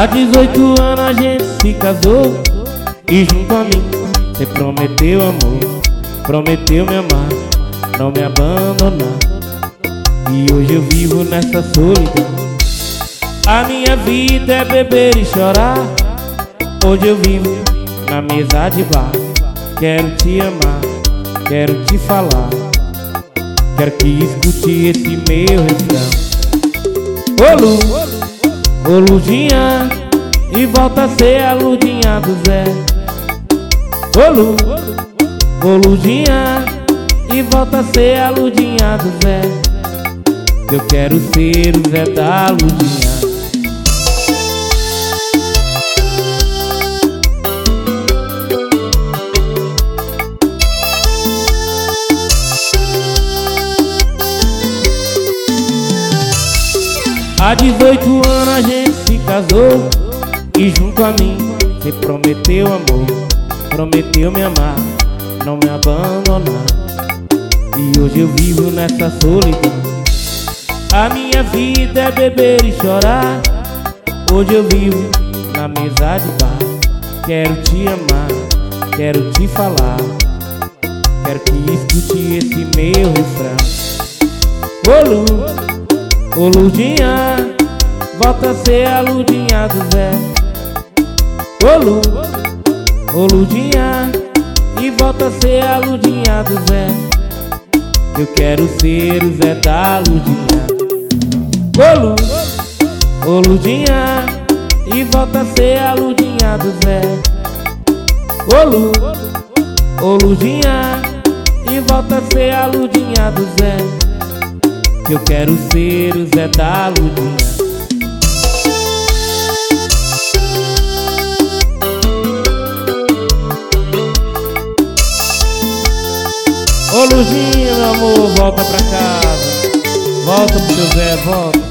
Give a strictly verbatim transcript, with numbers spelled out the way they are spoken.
Há dezoito anos a gente se casou e junto a mim cê prometeu amor, prometeu me amar, não me abandonar. E hoje eu vivo nessa solidão. A minha vida é beber e chorar. Hoje eu vivo na mesa de bar. Quero te amar, quero te falar, quero que escute esse meu refrão. Ô Lu, ô Luzinha, e volta a ser a Ludinha do Zé. Ô Lu, ô Luzinha, e volta a ser a Ludinha do Zé. Eu quero ser o Zé da Ludinha. Há dezoito anos a gente se casou e junto a mim cê prometeu amor, prometeu me amar, não me abandonar. E hoje eu vivo nessa solidão. A minha vida é beber e chorar. Hoje eu vivo na mesa de bar. Quero te amar, quero te falar, quero que escute esse meu refrão. Ô Lu, ô Ludinha, volta a ser a Ludinha do Zé. Ô Lu, ô Ludinha, e volta a ser a Ludinha do Zé. Eu quero ser o Zé da Ludinha. Ô Lu, ô Ludinha, e volta a ser a Ludinha do Zé. Ô Lu, ô Ludinha, e volta a ser a Ludinha do Zé. Eu quero ser o Zé da Ludinha. Ô Luzinha, meu amor, volta pra casa. Volta pro seu Zé, volta.